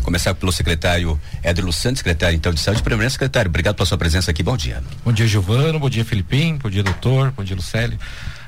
Começar pelo secretário Éder Santos, secretário então de saúde. Primeiro, secretário, obrigado pela sua presença aqui, bom dia. Bom dia, Giovano, bom dia, Felipim, bom dia, doutor, bom dia, Lucélio.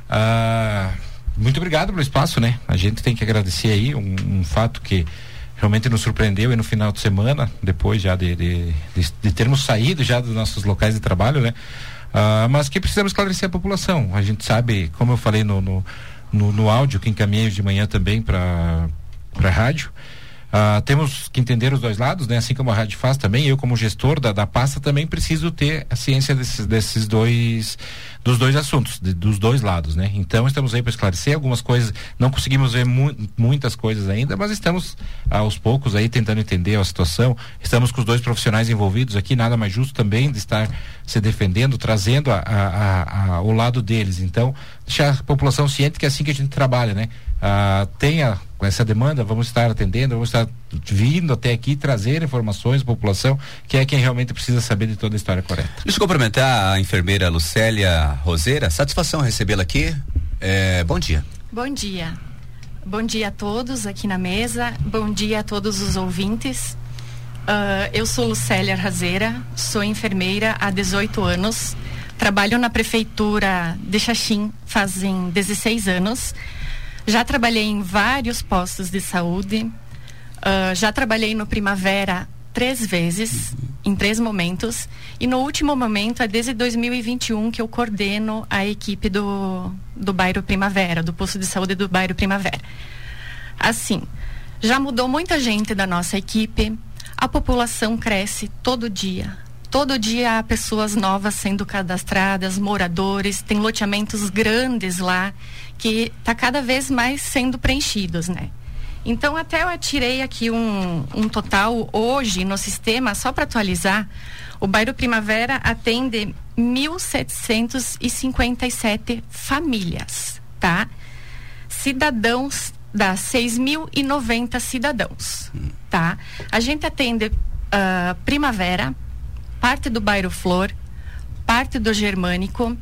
Muito obrigado pelo espaço, né? A gente tem que agradecer aí um fato que realmente nos surpreendeu aí no final de semana, depois já de termos saído já dos nossos locais de trabalho, né? Mas que precisamos esclarecer a população. A gente sabe, como eu falei no áudio que encaminhei de manhã também para a rádio, temos que entender os dois lados, né? Assim como a rádio faz também, eu como gestor da pasta também preciso ter a ciência dos dois assuntos, dos dois lados, né? Então estamos aí para esclarecer algumas coisas, não conseguimos ver muitas coisas ainda, mas estamos aos poucos aí tentando entender a situação. Estamos com os dois profissionais envolvidos aqui, nada mais justo também de estar se defendendo, trazendo o lado deles. Então, deixar a população ciente que é assim que a gente trabalha, né? Tenha essa demanda, vamos estar atendendo, vamos estar vindo até aqui trazer informações à população, que é quem realmente precisa saber de toda a história correta. Deixa eu cumprimentar a enfermeira Lucélia Roseira, satisfação recebê-la aqui, bom dia. Bom dia. Bom dia a todos aqui na mesa, bom dia a todos os ouvintes. Eu sou Lucélia Roseira, sou enfermeira há 18 anos, trabalho na prefeitura de Xaxim fazem 16 anos. Já trabalhei em vários postos de saúde, já trabalhei no Primavera 3 vezes, em 3 momentos, e no último momento é desde 2021 que eu coordeno a equipe do bairro Primavera, do posto de saúde do bairro Primavera. Assim, já mudou muita gente da nossa equipe, a população cresce todo dia há pessoas novas sendo cadastradas, moradores, tem loteamentos grandes lá, que está cada vez mais sendo preenchidos, né? Então, até eu atirei aqui um total hoje no sistema, só para atualizar, o bairro Primavera atende 1.757 famílias, tá? Cidadãos, dá 6.090 cidadãos, tá? A gente atende Primavera, parte do bairro Flor, parte do Germânico,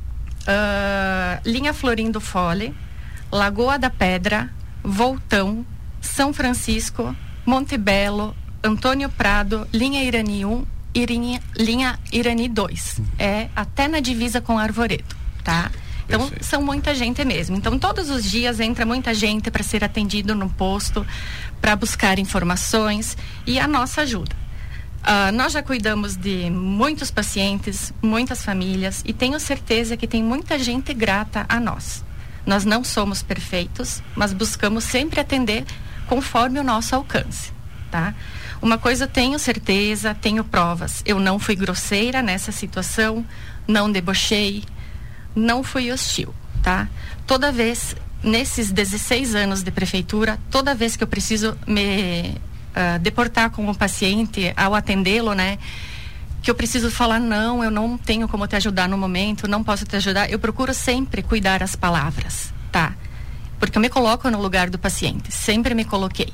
linha Florindo Fole, Lagoa da Pedra, Voltão, São Francisco, Montebello, Antônio Prado, linha Irani 1 e linha Irani 2. É até na divisa com Arvoredo, tá? Então, perfeito. São muita gente mesmo. Então, todos os dias entra muita gente para ser atendido no posto, para buscar informações e a nossa ajuda. Nós já cuidamos de muitos pacientes, muitas famílias, e tenho certeza que tem muita gente grata a nós. Nós não somos perfeitos, mas buscamos sempre atender conforme o nosso alcance, tá? Uma coisa eu tenho certeza, tenho provas. Eu não fui grosseira nessa situação, não debochei, não fui hostil, tá? Toda vez, nesses 16 anos de prefeitura, toda vez que eu preciso me deportar com o paciente ao atendê-lo, né? Que eu preciso falar, não, eu não tenho como te ajudar no momento, não posso te ajudar, eu procuro sempre cuidar as palavras, tá? Porque eu me coloco no lugar do paciente, sempre me coloquei.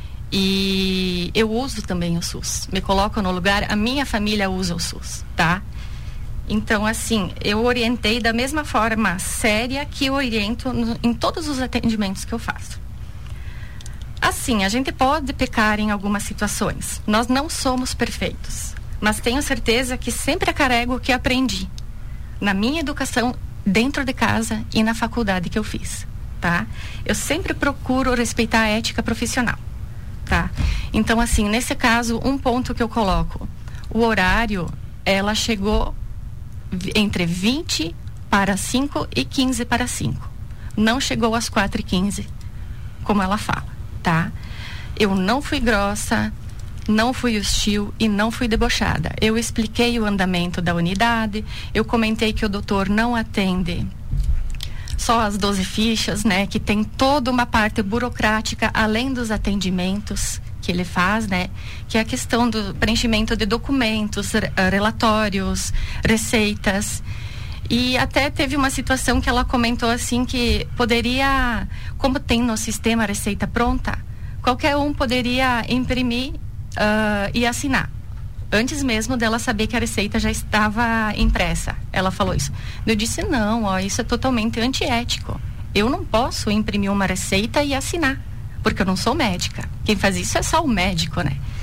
E eu uso também o SUS, me coloco no lugar, a minha família usa o SUS, tá? Então, assim, eu orientei da mesma forma séria que eu oriento em todos os atendimentos que eu faço. Assim, a gente pode pecar em algumas situações. Nós não somos perfeitos, mas tenho certeza que sempre carrego o que aprendi na minha educação dentro de casa e na faculdade que eu fiz, tá? Eu sempre procuro respeitar a ética profissional, tá? Então, assim, nesse caso, um ponto que eu coloco, o horário, ela chegou entre 20 para 5 e 15 para 5. Não chegou às 4h15, como ela fala. Tá? Eu não fui grossa, não fui hostil e não fui debochada. Eu expliquei o andamento da unidade, eu comentei que o doutor não atende só as 12 fichas, né? Que tem toda uma parte burocrática além dos atendimentos que ele faz, né? Que é a questão do preenchimento de documentos, relatórios, receitas. E até teve uma situação que ela comentou assim que poderia, como tem no sistema a receita pronta, qualquer um poderia imprimir e assinar. Antes mesmo dela saber que a receita já estava impressa. Ela falou isso. Eu disse, não, isso é totalmente antiético. Eu não posso imprimir uma receita e assinar, porque eu não sou médica. Quem faz isso é só o médico, né?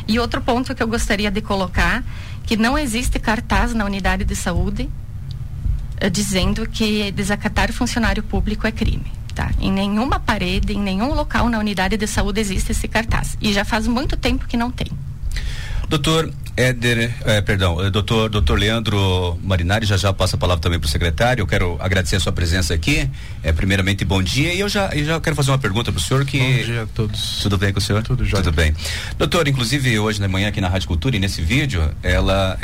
E outro ponto que eu gostaria de colocar, que não existe cartaz na unidade de saúde dizendo que desacatar funcionário público é crime. Tá? Em nenhuma parede, em nenhum local na unidade de saúde existe esse cartaz. E já faz muito tempo que não tem. Doutor doutor Leandro Marinari, já passa a palavra também para o secretário. Eu quero agradecer a sua presença aqui. Primeiramente, bom dia. E eu já quero fazer uma pergunta para o senhor que... Bom dia a todos. Tudo bem com o senhor? Tudo jóia. Tudo bem. Doutor, inclusive hoje de manhã aqui na Rádio Cultura e nesse vídeo, ela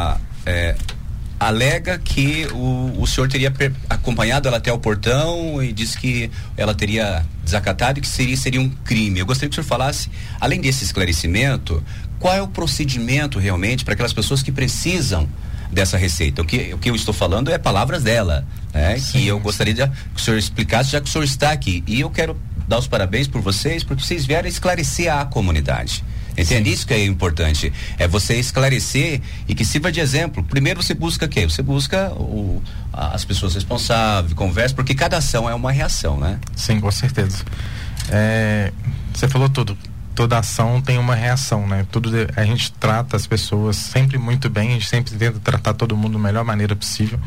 alega que o senhor teria acompanhado ela até o portão e disse que ela teria desacatado e que seria um crime. Eu gostaria que o senhor falasse, além desse esclarecimento, qual é o procedimento realmente para aquelas pessoas que precisam dessa receita. O que eu estou falando é palavras dela, né? Sim, que eu gostaria que o senhor explicasse, já que o senhor está aqui. E eu quero dar os parabéns por vocês, porque vocês vieram esclarecer a comunidade. Entende? Isso que é importante, é você esclarecer e que sirva de exemplo. Primeiro você busca o quê? Você busca as pessoas responsáveis, conversa, porque cada ação é uma reação, né? Sim, com certeza. Você falou tudo. Toda ação tem uma reação, né? A gente trata as pessoas sempre muito bem, a gente sempre tenta tratar todo mundo da melhor maneira possível.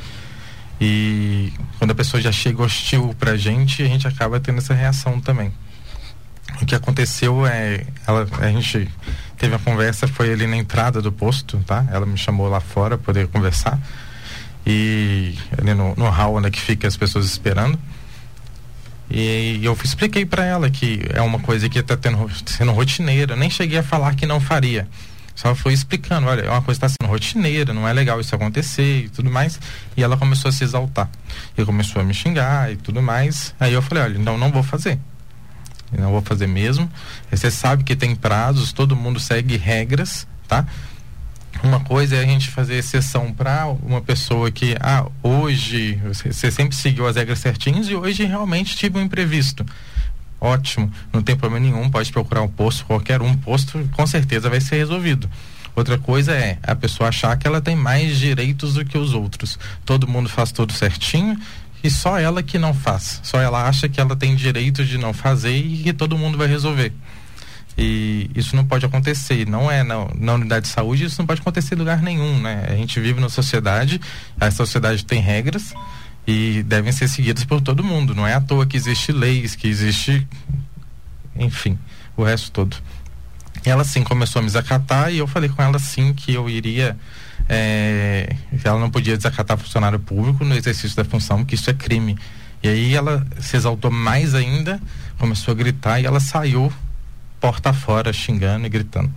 E quando a pessoa já chega hostil pra gente, a gente acaba tendo essa reação também. O que aconteceu a gente teve uma conversa, foi ali na entrada do posto, tá? Ela me chamou lá fora para poder conversar. E ali no hall onde é que fica as pessoas esperando. E eu expliquei para ela que é uma coisa que está sendo rotineira. Nem cheguei a falar que não faria. Só fui explicando, olha, é uma coisa que está sendo rotineira, não é legal isso acontecer e tudo mais. E ela começou a se exaltar. E começou a me xingar e tudo mais. Aí eu falei, olha, então não vou fazer. Eu não vou fazer mesmo. Você sabe que tem prazos, todo mundo segue regras, tá? Uma coisa é a gente fazer exceção para uma pessoa que, hoje você sempre seguiu as regras certinhas e hoje realmente tive um imprevisto. Ótimo, não tem problema nenhum, pode procurar um posto, qualquer posto com certeza vai ser resolvido. Outra coisa é a pessoa achar que ela tem mais direitos do que os outros. Todo mundo faz tudo certinho e só ela que não faz. Só ela acha que ela tem direito de não fazer e que todo mundo vai resolver. E isso não pode acontecer, não é na unidade de saúde, isso não pode acontecer em lugar nenhum, né? A gente vive numa sociedade, a sociedade tem regras e devem ser seguidas por todo mundo, não é à toa que existe leis, que existe, enfim, o resto todo. Ela sim começou a me desacatar e eu falei com ela sim que eu iria, que ela não podia desacatar funcionário público no exercício da função, que isso é crime. E aí ela se exaltou mais ainda, começou a gritar e ela saiu porta fora, xingando e gritando.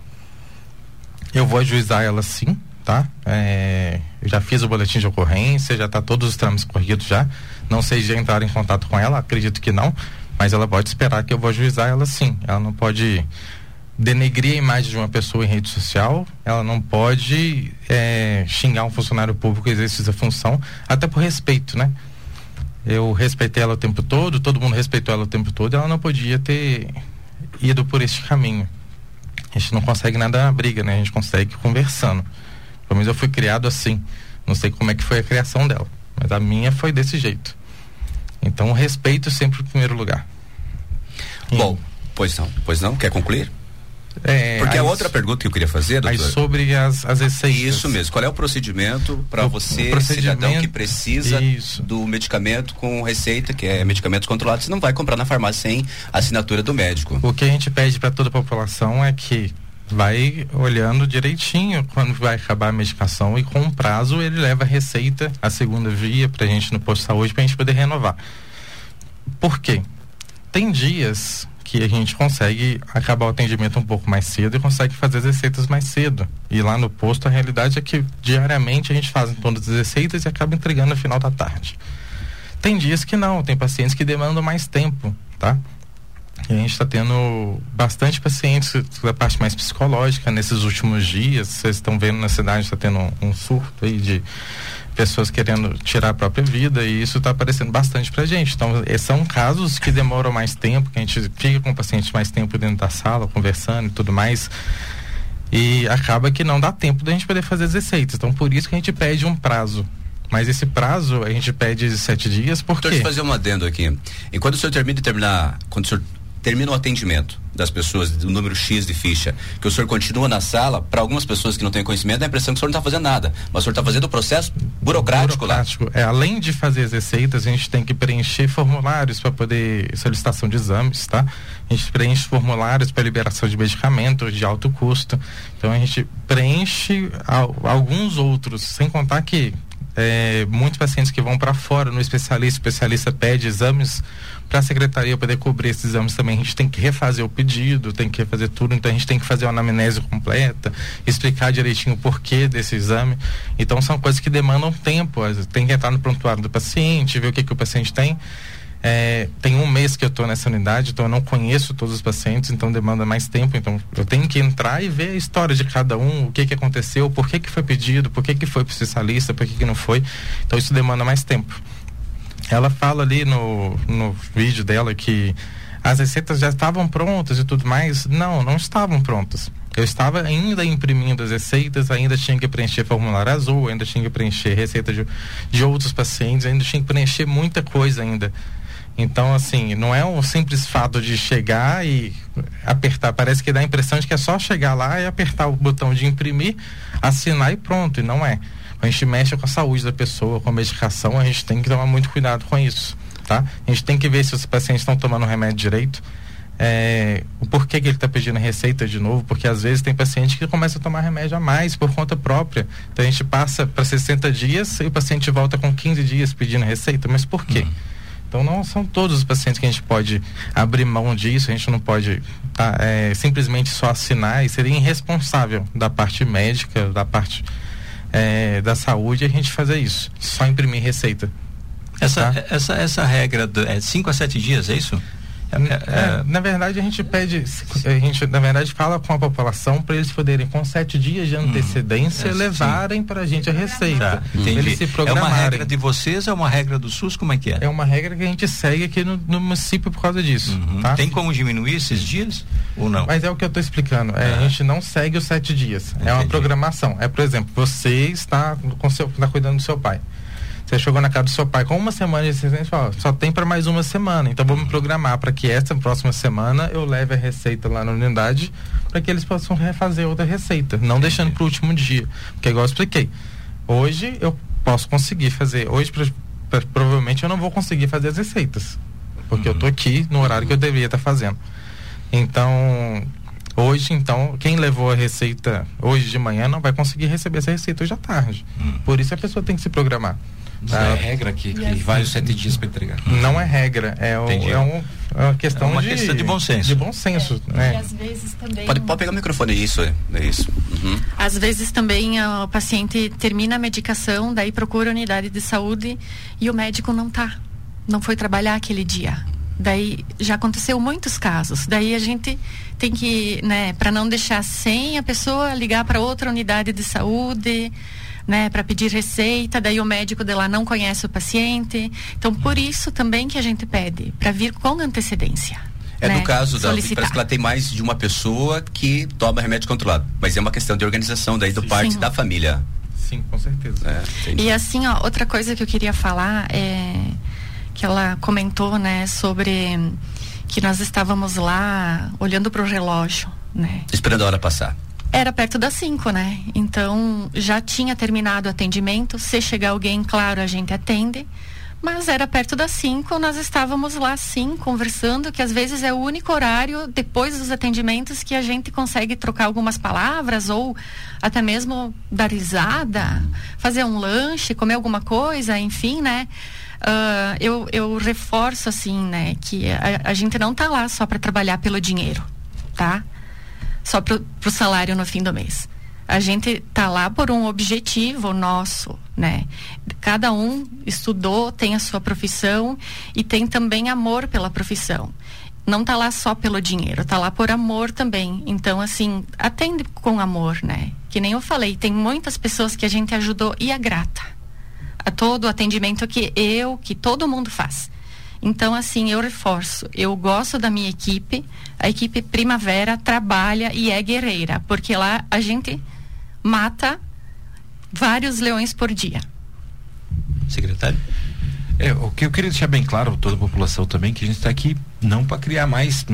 Eu vou ajuizar ela sim, tá? Eu já fiz o boletim de ocorrência, já tá todos os trâmites corridos já. Não sei se já entraram em contato com ela, acredito que não, mas ela pode esperar que eu vou ajuizar ela sim. Ela não pode denegrir a imagem de uma pessoa em rede social, ela não pode xingar um funcionário público que exerce essa função, até por respeito, né? Eu respeitei ela o tempo todo mundo respeitou ela o tempo todo, ela não podia ter ido por este caminho. A gente não consegue nada na briga, né? A gente consegue conversando. Pelo menos eu fui criado assim. Não sei como é que foi a criação dela, mas a minha foi desse jeito. Então, respeito sempre em primeiro lugar. Bom, pois não. Quer concluir? Porque a outra pergunta que eu queria fazer, doutor, aí sobre as receitas. Isso mesmo, qual é o procedimento para você, cidadão que precisa do medicamento com receita, que é medicamentos controlados, você não vai comprar na farmácia sem assinatura do médico? O que a gente pede para toda a população é que vai olhando direitinho quando vai acabar a medicação e com um prazo ele leva a receita, a segunda via pra gente no posto de saúde pra gente poder renovar. Por quê? Tem dias que a gente consegue acabar o atendimento um pouco mais cedo e consegue fazer as receitas mais cedo. E lá no posto a realidade é que diariamente a gente faz todas as receitas e acaba entregando no final da tarde. Tem dias que não, tem pacientes que demandam mais tempo, tá? E a gente está tendo bastante pacientes da parte mais psicológica nesses últimos dias. Vocês estão vendo na cidade, está tendo um surto aí de pessoas querendo tirar a própria vida e isso está aparecendo bastante pra gente. Então, são casos que demoram mais tempo, que a gente fica com o paciente mais tempo dentro da sala, conversando e tudo mais, e acaba que não dá tempo da gente poder fazer as receitas. Então, por isso que a gente pede um prazo. Mas esse prazo a gente pede 7 dias, por quê? Deixa eu fazer um adendo aqui. Enquanto o senhor quando o senhor termina o atendimento das pessoas, do número X de ficha, que o senhor continua na sala, para algumas pessoas que não têm conhecimento, dá a impressão que o senhor não está fazendo nada, mas o senhor está fazendo o processo burocrático lá. Além de fazer as receitas, a gente tem que preencher formulários para poder solicitação de exames, tá? A gente preenche formulários para liberação de medicamentos de alto custo. Então a gente preenche alguns outros, sem contar que muitos pacientes que vão para fora no especialista, o especialista pede exames para a secretaria poder cobrir esses exames também. A gente tem que refazer o pedido, tem que refazer tudo, então a gente tem que fazer uma anamnese completa, explicar direitinho o porquê desse exame. Então são coisas que demandam tempo, tem que entrar no prontuário do paciente, ver o que o paciente tem. Tem um mês que eu estou nessa unidade, então eu não conheço todos os pacientes, então demanda mais tempo, então eu tenho que entrar e ver a história de cada um, o que aconteceu, por que foi pedido, por que foi para o especialista, por que não foi. Então isso demanda mais tempo. Ela fala ali no vídeo dela que as receitas já estavam prontas e tudo mais. Não estavam prontas. Eu estava ainda imprimindo as receitas, ainda tinha que preencher formulário azul, ainda tinha que preencher receita de outros pacientes, ainda tinha que preencher muita coisa ainda. Então, assim, não é um simples fato de chegar e apertar. Parece que dá a impressão de que é só chegar lá e apertar o botão de imprimir, assinar e pronto, e não é. A gente mexe com a saúde da pessoa, com a medicação, a gente tem que tomar muito cuidado com isso, tá? A gente tem que ver se os pacientes estão tomando o remédio direito, o porquê que ele está pedindo receita de novo, porque às vezes tem paciente que começa a tomar remédio a mais por conta própria. Então a gente passa para 60 dias e o paciente volta com 15 dias pedindo receita, mas por quê? Então não são todos os pacientes que a gente pode abrir mão disso, a gente não pode simplesmente só assinar, e seria irresponsável da parte médica, da parte da saúde, a gente fazer isso, só imprimir receita. Essa regra é 5 a 7 dias, é isso? Na verdade a gente na verdade fala com a população para eles poderem com 7 dias de antecedência levarem para a gente a receita. Eles se programarem. É uma regra de vocês, é uma regra do SUS, como é que é? É uma regra que a gente segue aqui no município por causa disso. Tá? Tem como diminuir esses dias ou não? Mas é o que eu estou explicando, a gente não segue os 7 dias. Entendi. É uma programação. Por exemplo, você está cuidando do seu pai. Você chegou na casa do seu pai com uma semana de licença, só tem para mais uma semana, então vou me programar para que essa próxima semana eu leve a receita lá na unidade para que eles possam refazer outra receita, não deixando para o último dia, porque igual eu expliquei, hoje eu posso conseguir fazer, hoje provavelmente eu não vou conseguir fazer as receitas, porque eu tô aqui no horário que eu deveria estar fazendo. Então hoje, quem levou a receita hoje de manhã não vai conseguir receber essa receita hoje à tarde, por isso a pessoa tem que se programar. É regra que vai os 7 dias para entregar. Não é regra, é uma questão questão de bom senso. De bom senso, né? E às vezes também. Pode pegar o microfone, é isso. Às vezes também o paciente termina a medicação, daí procura a unidade de saúde e o médico não foi trabalhar aquele dia. Daí já aconteceu muitos casos. Daí a gente tem que, para não deixar sem a pessoa ligar para outra unidade de saúde, para pedir receita, daí o médico de lá não conhece o paciente. Então, por isso também que a gente pede para vir com antecedência. No caso parece que ela tem mais de uma pessoa que toma remédio controlado, mas é uma questão de organização daí parte da família. Sim, com certeza. E assim, outra coisa que eu queria falar é que ela comentou, sobre que nós estávamos lá olhando para o relógio, esperando a hora passar. Era perto das 5, Então, já tinha terminado o atendimento. Se chegar alguém, claro, a gente atende. Mas era perto das 5, nós estávamos lá, sim, conversando, que às vezes é o único horário, depois dos atendimentos, que a gente consegue trocar algumas palavras, ou até mesmo dar risada, fazer um lanche, comer alguma coisa, enfim, eu reforço, assim, que a gente não tá lá só para trabalhar pelo dinheiro, tá? Só pro salário no fim do mês. A gente tá lá por um objetivo nosso, Cada um estudou, tem a sua profissão e tem também amor pela profissão. Não tá lá só pelo dinheiro, tá lá por amor também. Então, assim, atende com amor, Que nem eu falei, tem muitas pessoas que a gente ajudou e é grata a todo o atendimento que todo mundo faz. Então, assim, eu reforço, eu gosto da minha equipe, a equipe Primavera trabalha e é guerreira, porque lá a gente mata vários leões por dia. Secretário? O que eu queria deixar bem claro a toda a população também, que a gente está aqui não para criar mais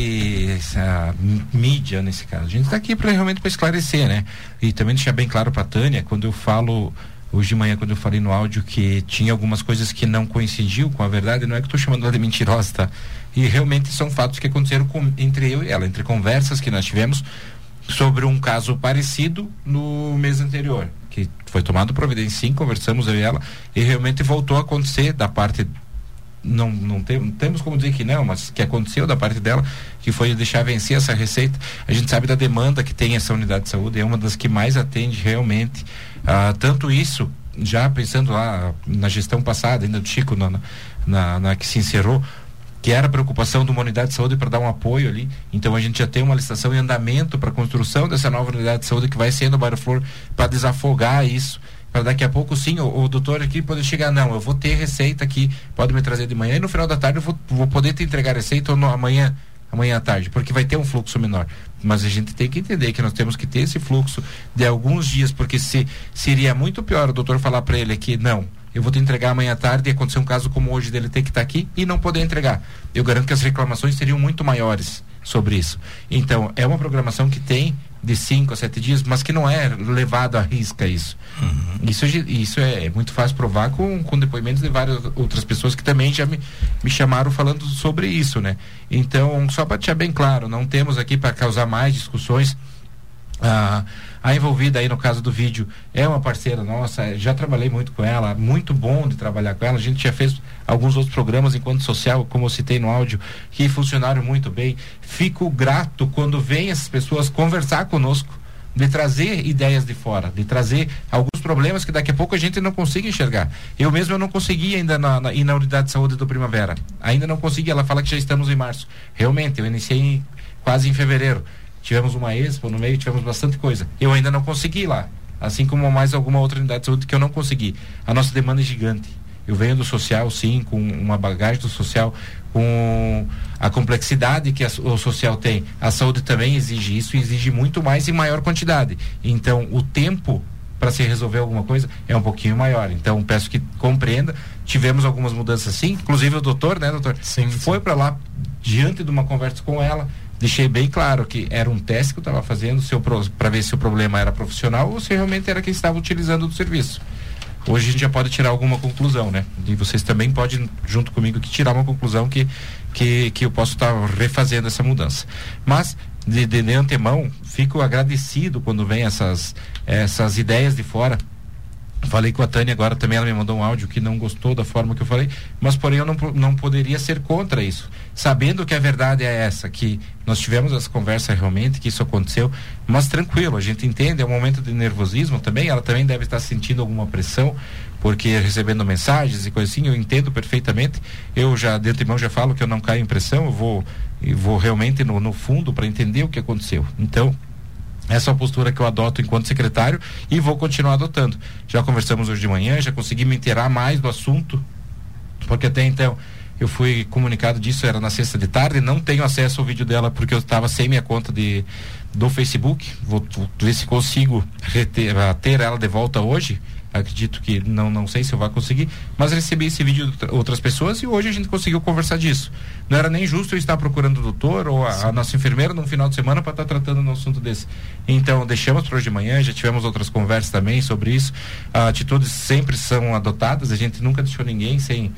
mídia nesse caso. A gente está aqui realmente para esclarecer, né? E também deixar bem claro para a Tânia, quando eu falo hoje de manhã, quando eu falei no áudio que tinha algumas coisas que não coincidiam com a verdade, não é que eu estou chamando ela de mentirosa, tá? E realmente são fatos que aconteceram entre eu e ela, entre conversas que nós tivemos sobre um caso parecido no mês anterior, que foi tomado providência, sim, conversamos eu e ela, e realmente voltou a acontecer da parte, não temos como dizer que não, mas que aconteceu da parte dela, que foi deixar vencer essa receita. A gente sabe da demanda que tem essa unidade de saúde, é uma das que mais atende realmente, tanto isso, já pensando lá na gestão passada, ainda do Chico, na que se encerrou, que era a preocupação de uma unidade de saúde para dar um apoio ali. Então a gente já tem uma licitação em andamento para a construção dessa nova unidade de saúde que vai ser no Bairro Flor, para desafogar isso, para daqui a pouco sim o doutor aqui poder chegar, não, eu vou ter receita aqui, pode me trazer de manhã e no final da tarde eu vou poder te entregar receita ou amanhã à tarde, porque vai ter um fluxo menor. Mas a gente tem que entender que nós temos que ter esse fluxo de alguns dias, porque seria muito pior o doutor falar para ele aqui, não, eu vou te entregar amanhã à tarde e acontecer um caso como hoje dele ter que estar aqui e não poder entregar. Eu garanto que as reclamações seriam muito maiores sobre isso. Então, é uma programação que tem de 5 a 7 dias, mas que não é levado à risca isso. Uhum. Isso é muito fácil provar com depoimentos de várias outras pessoas que também já me chamaram falando sobre isso, né? Então, só para deixar bem claro, não temos aqui para causar mais discussões. A envolvida aí no caso do vídeo é uma parceira nossa, já trabalhei muito com ela, muito bom de trabalhar com ela, a gente já fez alguns outros programas enquanto social, como eu citei no áudio, que funcionaram muito bem. Fico grato quando vem essas pessoas conversar conosco, de trazer ideias de fora, de trazer alguns problemas que daqui a pouco a gente não consiga enxergar. Eu não consegui ainda ir na unidade de saúde do Primavera, ainda não consegui. Ela fala que já estamos em março, realmente, eu iniciei quase em fevereiro. Tivemos uma expo no meio, tivemos bastante coisa. Eu ainda não consegui ir lá. Assim como mais alguma outra unidade de saúde que eu não consegui. A nossa demanda é gigante. Eu venho do social, sim, com uma bagagem do social, com a complexidade que o social tem. A saúde também exige isso, exige muito mais e maior quantidade. Então, o tempo para se resolver alguma coisa é um pouquinho maior. Então, peço que compreenda. Tivemos algumas mudanças, sim. Inclusive o doutor, né, doutor? Sim. Foi para lá, diante de uma conversa com ela, deixei bem claro que era um teste que eu estava fazendo para ver se o problema era profissional ou se realmente era quem estava utilizando do serviço. Hoje a gente já pode tirar alguma conclusão, né? E vocês também podem, junto comigo, tirar uma conclusão que eu posso estar refazendo essa mudança. Mas, de antemão, fico agradecido quando vem essas ideias de fora. Falei com a Tânia agora também, ela me mandou um áudio que não gostou da forma que eu falei, mas porém eu não poderia ser contra isso, sabendo que a verdade é essa, que nós tivemos essa conversa realmente, que isso aconteceu, mas tranquilo, a gente entende, é um momento de nervosismo também, ela também deve estar sentindo alguma pressão, porque recebendo mensagens e coisas assim, eu entendo perfeitamente. Eu já, de antemão, já falo que eu não caio em pressão, eu vou realmente no fundo para entender o que aconteceu. Então, essa é a postura que eu adoto enquanto secretário e vou continuar adotando. Já conversamos hoje de manhã, já consegui me inteirar mais do assunto, porque até então eu fui comunicado disso, era na sexta de tarde, não tenho acesso ao vídeo dela porque eu estava sem minha conta do Facebook. Vou ver se consigo ter ela de volta hoje. Acredito que não sei se eu vou conseguir, mas recebi esse vídeo de outras pessoas e hoje a gente conseguiu conversar disso. Não era nem justo eu estar procurando o doutor ou a nossa enfermeira num final de semana para estar tratando um assunto desse. Então deixamos para hoje de manhã, já tivemos outras conversas também sobre isso. Atitudes sempre são adotadas, a gente nunca deixou ninguém sem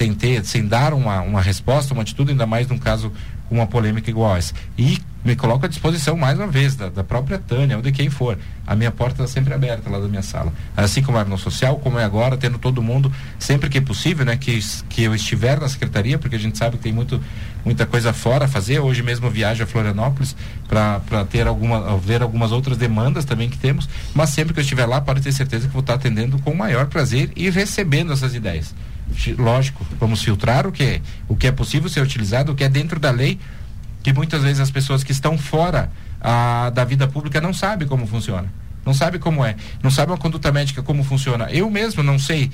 dar uma resposta, uma atitude, ainda mais num caso com uma polêmica igual essa. E me coloco à disposição mais uma vez da própria Tânia ou de quem for. A minha porta está sempre aberta lá da minha sala, assim como é no social, como é agora, tendo todo mundo sempre que possível, né, que eu estiver na secretaria, porque a gente sabe que tem muita coisa fora a fazer. Hoje mesmo eu viajo a Florianópolis para ver algumas outras demandas também que temos, mas sempre que eu estiver lá, pode ter certeza que vou estar atendendo com o maior prazer e recebendo essas ideias. Lógico, vamos filtrar o que é possível ser utilizado, o que é dentro da lei, que muitas vezes as pessoas que estão fora da vida pública não sabem como funciona, não sabem como é, não sabem a conduta médica como funciona. Eu mesmo não sei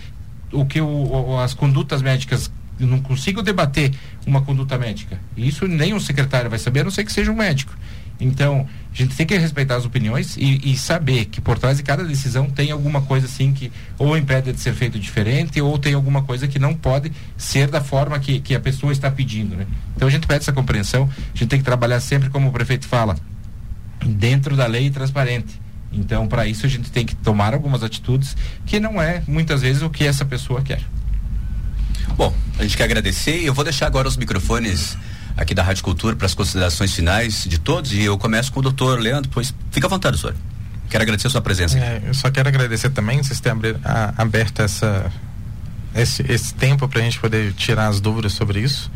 as condutas médicas, eu não consigo debater uma conduta médica, e isso nem um secretário vai saber, a não ser que seja um médico. Então, a gente tem que respeitar as opiniões e saber que por trás de cada decisão tem alguma coisa assim que ou impede de ser feito diferente ou tem alguma coisa que não pode ser da forma que a pessoa está pedindo, né? Então a gente pede essa compreensão, a gente tem que trabalhar sempre, como o prefeito fala, dentro da lei e transparente. Então, para isso a gente tem que tomar algumas atitudes que não é muitas vezes o que essa pessoa quer. Bom, a gente quer agradecer e eu vou deixar agora os microfones aqui da Rádio Cultura para as considerações finais de todos, e eu começo com o doutor Leandro, pois fica à vontade, senhor. Quero agradecer a sua presença. Eu só quero agradecer também vocês terem aberto esse tempo para a gente poder tirar as dúvidas sobre isso.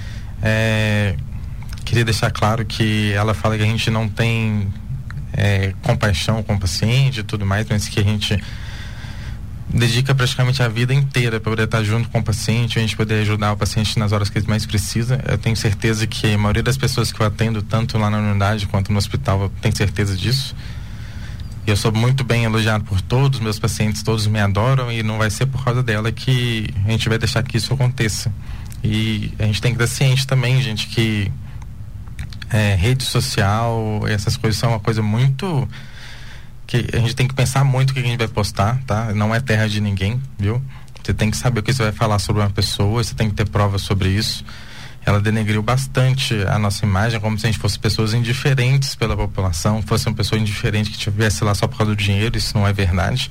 Queria deixar claro que ela fala que a gente não tem compaixão com o paciente e tudo mais, mas que a gente dedica praticamente a vida inteira para poder estar junto com o paciente, a gente poder ajudar o paciente nas horas que ele mais precisa. Eu tenho certeza que a maioria das pessoas que eu atendo, tanto lá na unidade quanto no hospital, eu tenho certeza disso. E eu sou muito bem elogiado por todos, meus pacientes todos me adoram, e não vai ser por causa dela que a gente vai deixar que isso aconteça. E a gente tem que estar ciente também, gente, que rede social, essas coisas são uma coisa muito... que a gente tem que pensar muito o que a gente vai postar, tá? Não é terra de ninguém, viu? Você tem que saber o que você vai falar sobre uma pessoa, você tem que ter provas sobre isso. Ela denegriu bastante a nossa imagem, como se a gente fosse pessoas indiferentes pela população, fosse uma pessoa indiferente que estivesse lá só por causa do dinheiro. Isso não é verdade.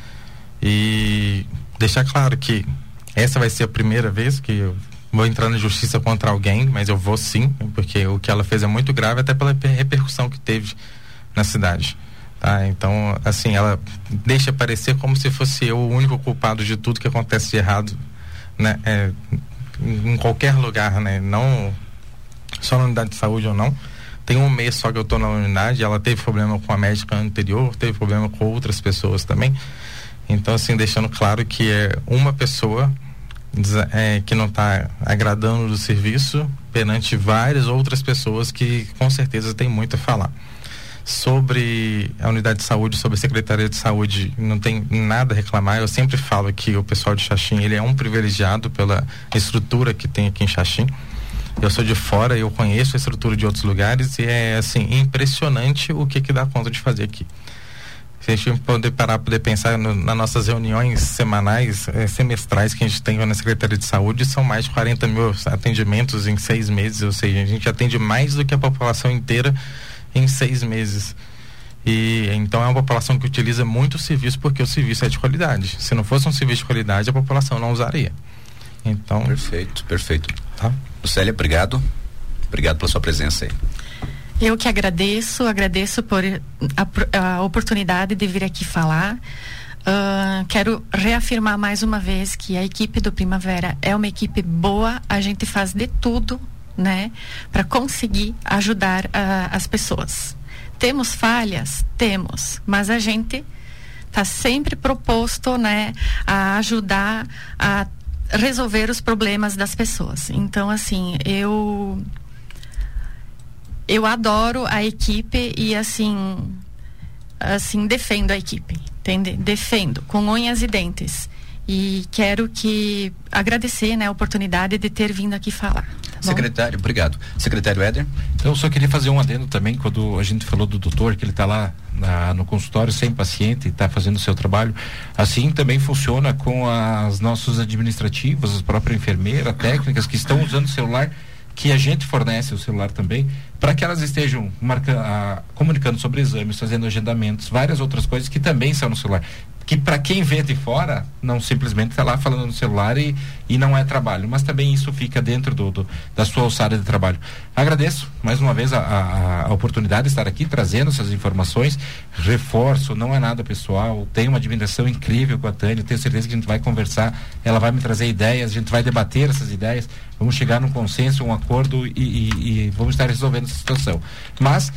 E deixar claro que essa vai ser a primeira vez que eu vou entrar na justiça contra alguém, mas eu vou sim, porque o que ela fez é muito grave, até pela repercussão que teve na cidade. Tá? Então, assim, ela deixa parecer como se fosse eu o único culpado de tudo que acontece de errado, né? Em qualquer lugar, né? Não só na unidade de saúde ou não. Tem um mês só que eu tô na unidade, ela teve problema com a médica anterior, teve problema com outras pessoas também. Então, assim, deixando claro que é uma pessoa que não está agradando do serviço perante várias outras pessoas que com certeza tem muito a falar. Sobre a unidade de saúde, sobre a Secretaria de Saúde, não tem nada a reclamar. Eu sempre falo que o pessoal de Xaxim, ele é um privilegiado pela estrutura que tem aqui em Xaxim. Eu sou de fora, eu conheço a estrutura de outros lugares e é, assim, impressionante o que dá conta de fazer aqui. Se a gente poder pensar nas nossas reuniões semanais, semestrais que a gente tem na Secretaria de Saúde, são mais de 40 mil atendimentos em 6 meses, ou seja, a gente atende mais do que a população inteira em 6 meses. E então é uma população que utiliza muito o serviço, porque o serviço é de qualidade. Se não fosse um serviço de qualidade, a população não usaria. Então, perfeito. Tá? Lucélia, obrigado pela sua presença aí. Eu que agradeço por a oportunidade de vir aqui falar. Quero reafirmar mais uma vez que a equipe do Primavera é uma equipe boa, a gente faz de tudo, né, para conseguir ajudar as pessoas. Temos falhas? Temos, mas a gente está sempre proposto, né, a ajudar a resolver os problemas das pessoas. Então, assim, eu adoro a equipe e assim defendo a equipe, entende? Defendo com unhas e dentes. E quero agradecer, né, a oportunidade de ter vindo aqui falar. Secretário, obrigado. Secretário Éder? Então, eu só queria fazer um adendo também, quando a gente falou do doutor, que ele está lá no consultório sem paciente e está fazendo o seu trabalho. Assim também funciona com as nossos administrativos, as próprias enfermeiras, técnicas que estão usando o celular, que a gente fornece o celular também, para que elas estejam comunicando sobre exames, fazendo agendamentos, várias outras coisas que também são no celular. Que para quem vê de fora, não simplesmente está lá falando no celular e não é trabalho, mas também isso fica dentro da sua alçada de trabalho. Agradeço mais uma vez a oportunidade de estar aqui trazendo essas informações. Reforço, não é nada pessoal, tenho uma admiração incrível com a Tânia, tenho certeza que a gente vai conversar, ela vai me trazer ideias, a gente vai debater essas ideias, vamos chegar num consenso, um acordo e vamos estar resolvendo essa situação. Mas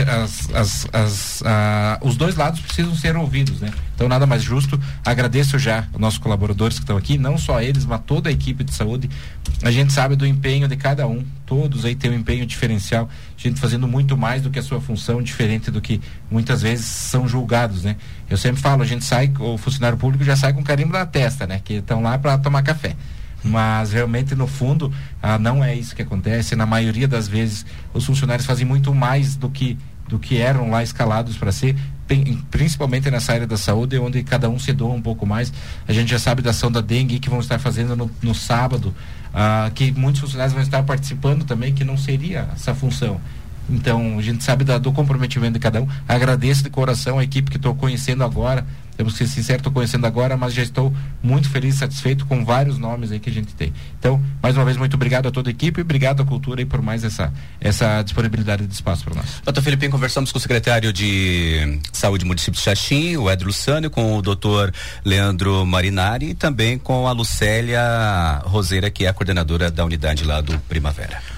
os dois lados precisam ser ouvidos, né? Então, nada mais justo. Agradeço já os nossos colaboradores que estão aqui, não só eles, mas toda a equipe de saúde. A gente sabe do empenho de cada um, todos aí têm um empenho diferencial, gente fazendo muito mais do que a sua função, diferente do que muitas vezes são julgados, né? Eu sempre falo, a gente sai, o funcionário público já sai com carimbo na testa, né? Que estão lá para tomar café. mas realmente no fundo não é isso que acontece. Na maioria das vezes os funcionários fazem muito mais do que eram lá escalados para ser, principalmente nessa área da saúde, onde cada um se doa um pouco mais. A gente já sabe da ação da dengue que vão estar fazendo no sábado, que muitos funcionários vão estar participando também, que não seria essa função. Então a gente sabe do comprometimento de cada um. Agradeço de coração a equipe que estou conhecendo agora. Temos que ser sincero, estou conhecendo agora, mas já estou muito feliz e satisfeito com vários nomes aí que a gente tem. Então, mais uma vez, muito obrigado a toda a equipe e obrigado à Cultura aí por mais essa disponibilidade de espaço para nós. Doutor Felipinho, conversamos com o secretário de Saúde do município de Xaxim, o Edro Luciano, com o doutor Leandro Marinari e também com a Lucélia Roseira, que é a coordenadora da unidade lá do Primavera.